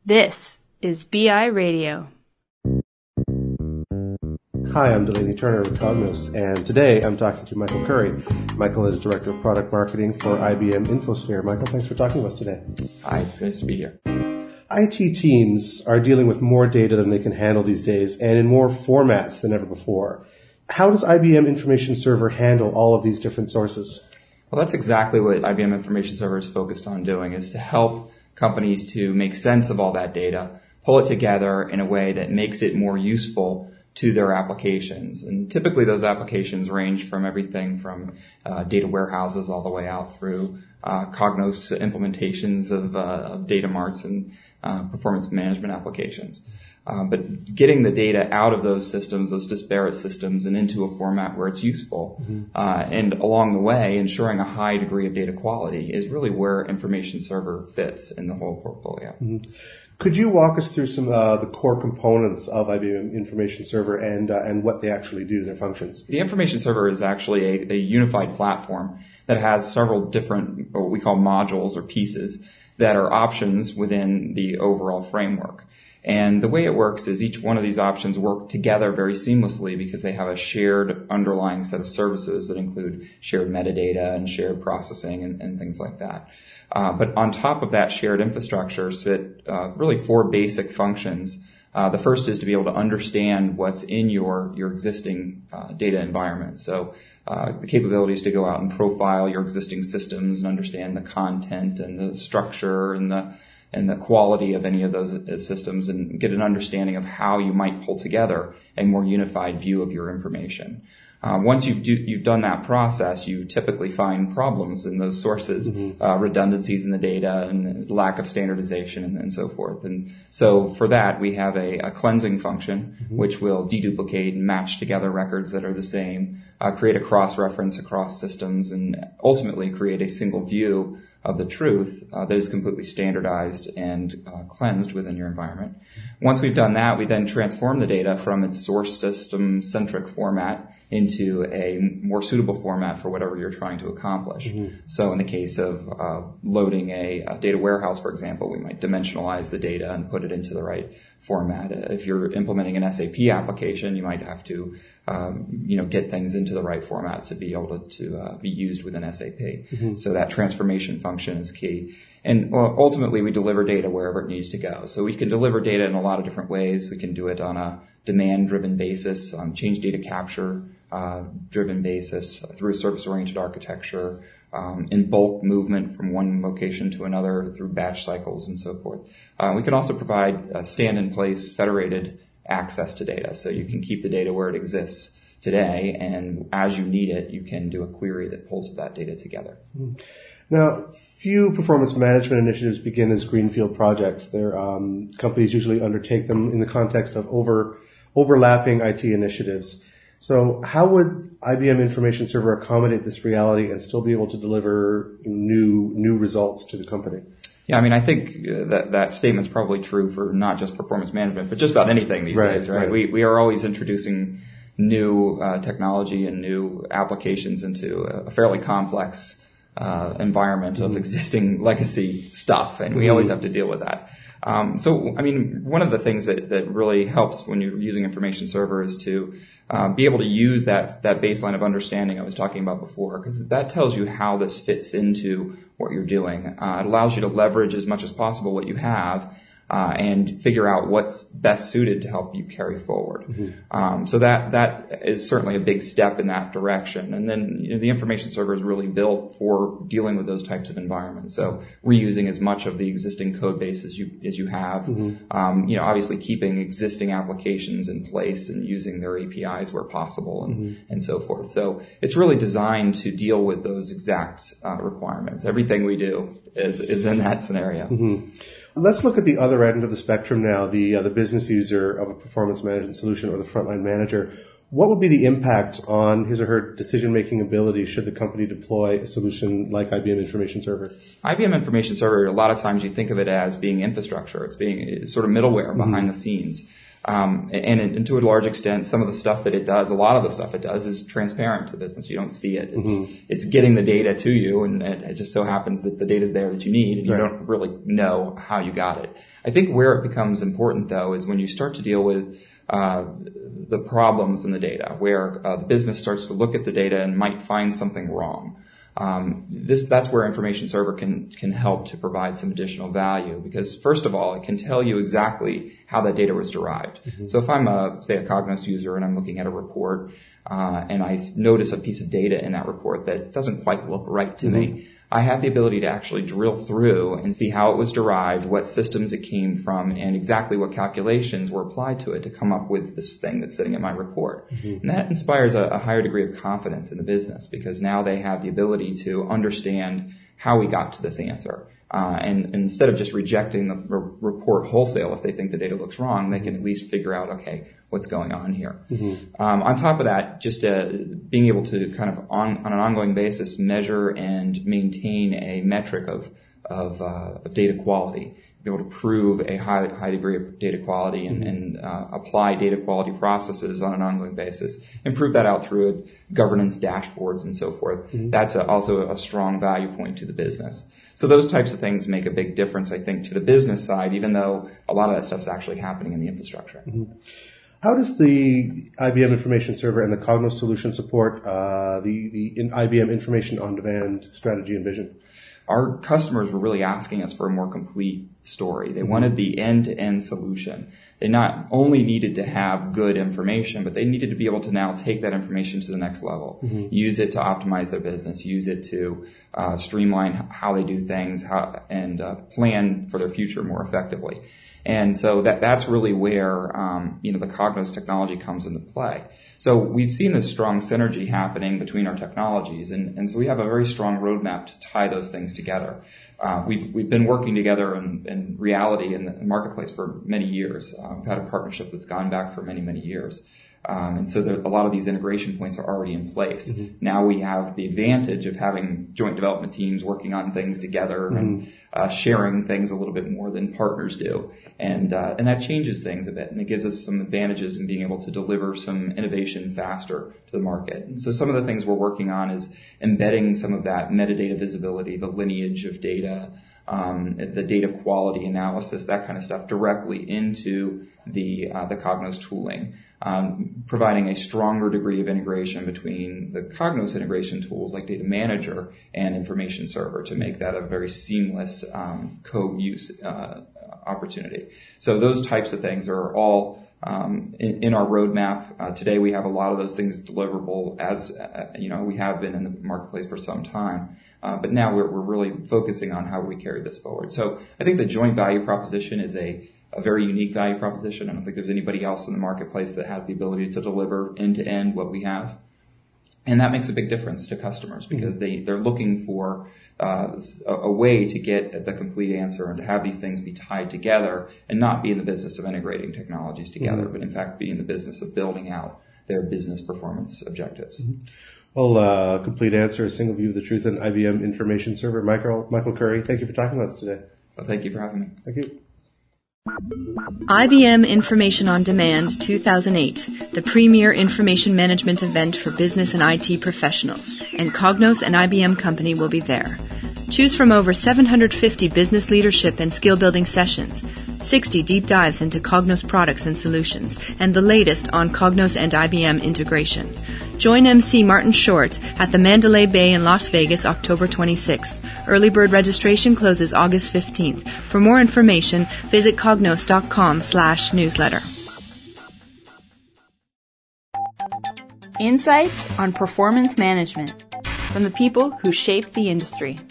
This is BI Radio. Hi, I'm Delaney Turner with Cognos, and today I'm talking to Michael Curry. Michael is Director of Product Marketing for IBM Infosphere. Michael, thanks for talking to us today. Hi, it's nice to be here. IT teams are dealing with more data than they can handle these days and in more formats than ever before. How does IBM Information Server handle all of these different sources? Well, that's exactly what IBM Information Server is focused on doing, is to help companies to make sense of all that data, pull it together in a way that makes it more useful to their applications. And typically those applications range from everything from data warehouses all the way out through Cognos implementations of data marts and performance management applications. But getting the data out of those systems, those disparate systems, and into a format where it's useful, and along the way ensuring a high degree of data quality is really where Information Server fits in the whole portfolio. Could you walk us through some the core components of IBM Information Server and what they actually do, their functions? The Information Server is actually a unified platform that has several different, what we call modules or pieces, that are options within the overall framework. And the way it works is each one of these options work together very seamlessly because they have a shared underlying set of services that include shared metadata and shared processing and things like that. But on top of that shared infrastructure sit really four basic functions. The first is to be able to understand what's in your existing data environment. So the capabilities to go out and profile your existing systems and understand the content and the structure and the quality of any of those systems and get an understanding of how you might pull together a more unified view of your information. Once you've done that process, you typically find problems in those sources, redundancies in the data and lack of standardization and so forth. And so for that, we have a cleansing function, which will deduplicate and match together records that are the same, create a cross-reference across systems, and ultimately create a single view of the truth that is completely standardized and cleansed within your environment. Once we've done that, we then transform the data from its source system-centric format into a more suitable format for whatever you're trying to accomplish. So in the case of loading a data warehouse, for example, we might dimensionalize the data and put it into the right format. If you're implementing an SAP application, you might have to get things into the right format to be able to be used within SAP. So that transformation function is key. And ultimately, we deliver data wherever it needs to go. So we can deliver data in a lot of different ways. We can do it on a demand-driven basis, on change data capture driven basis, through a service-oriented architecture, in bulk movement from one location to another through batch cycles and so forth. We can also provide stand-in-place federated access to data. So you can keep the data where it exists today, and as you need it, you can do a query that pulls that data together. Now, few performance management initiatives begin as greenfield projects. Companies usually undertake them in the context of overlapping IT initiatives. So how would IBM Information Server accommodate this reality and still be able to deliver new results to the company? Yeah, I mean, I think that statement's probably true for not just performance management, but just about anything these days, right? We are always introducing new technology and new applications into a fairly complex environment of existing legacy stuff, and we always have to deal with that. So, I mean, one of the things that really helps when you're using Information Server is to be able to use that baseline of understanding I was talking about before, because that tells you how this fits into what you're doing. It allows you to leverage as much as possible what you have and figure out what's best suited to help you carry forward. So that is certainly a big step in that direction. And then the Information Server is really built for dealing with those types of environments. So reusing as much of the existing code base as you have. Obviously keeping existing applications in place and using their APIs where possible and so forth. So it's really designed to deal with those exact requirements. Everything we do is in that scenario. Let's look at the other end of the spectrum now, the business user of a performance management solution or the frontline manager. What would be the impact on his or her decision-making ability should the company deploy a solution like IBM Information Server? IBM Information Server, a lot of times you think of it as being infrastructure. It's sort of middleware behind the scenes. And to a large extent, some of the stuff that it does, a lot of the stuff it does is transparent to the business. You don't see it. It's getting the data to you, and it just so happens that the data is there that you need, and you don't really know how you got it. I think where it becomes important, though, is when you start to deal with the problems in the data, where the business starts to look at the data and might find something wrong. That's where Information Server can help to provide some additional value, because first of all, it can tell you exactly how that data was derived. So if I'm say a Cognos user and I'm looking at a report, and I notice a piece of data in that report that doesn't quite look right to me, I have the ability to actually drill through and see how it was derived, what systems it came from, and exactly what calculations were applied to it to come up with this thing that's sitting in my report. And that inspires a higher degree of confidence in the business, because now they have the ability to understand how we got to this answer. And instead of just rejecting the report wholesale if they think the data looks wrong, they can at least figure out, okay, what's going on here. On top of that, just being able to kind of on an ongoing basis measure and maintain a metric of data quality, be able to prove a high degree of data quality and apply data quality processes on an ongoing basis, and prove that out through governance dashboards and so forth. That's also a strong value point to the business. So those types of things make a big difference, I think, to the business side, even though a lot of that stuff's actually happening in the infrastructure. How does the IBM Information Server and the Cognos solution support the IBM Information on Demand strategy and vision? Our customers were really asking us for a more complete story. They wanted the end-to-end solution. They not only needed to have good information, but they needed to be able to now take that information to the next level, use it to optimize their business, use it to streamline how they do things, and plan for their future more effectively. And so that's really where the Cognos technology comes into play. So we've seen this strong synergy happening between our technologies, and so we have a very strong roadmap to tie those things together. We've been working together in reality in the marketplace for many years. We've had a partnership that's gone back for many, many years. And so a lot of these integration points are already in place. Now we have the advantage of having joint development teams working on things together and sharing things a little bit more than partners do. And that changes things a bit, and it gives us some advantages in being able to deliver some innovation faster to the market. And so some of the things we're working on is embedding some of that metadata visibility, the lineage of data, the data quality analysis, that kind of stuff directly into the Cognos tooling, providing a stronger degree of integration between the Cognos integration tools like Data Manager and Information Server to make that a very seamless co-use opportunity. So those types of things are all in our roadmap. Today we have a lot of those things deliverable, as we have been in the marketplace for some time. But now we're really focusing on how we carry this forward. So I think the joint value proposition is a very unique value proposition. I don't think there's anybody else in the marketplace that has the ability to deliver end-to-end what we have. And that makes a big difference to customers, because they're looking for a way to get the complete answer and to have these things be tied together and not be in the business of integrating technologies together, but in fact be in the business of building out their business performance objectives. Well, complete answer, a single view of the truth in IBM Information Server. Michael Curry, thank you for talking with us today. Well, thank you for having me. Thank you. IBM Information on Demand 2008, the premier information management event for business and IT professionals, and Cognos and IBM Company will be there. Choose from over 750 business leadership and skill-building sessions, 60 deep dives into Cognos products and solutions, and the latest on Cognos and IBM integration. Join MC Martin Short at the Mandalay Bay in Las Vegas, October 26th. Early bird registration closes August 15th. For more information, visit cognos.com/newsletter. Insights on performance management from the people who shape the industry.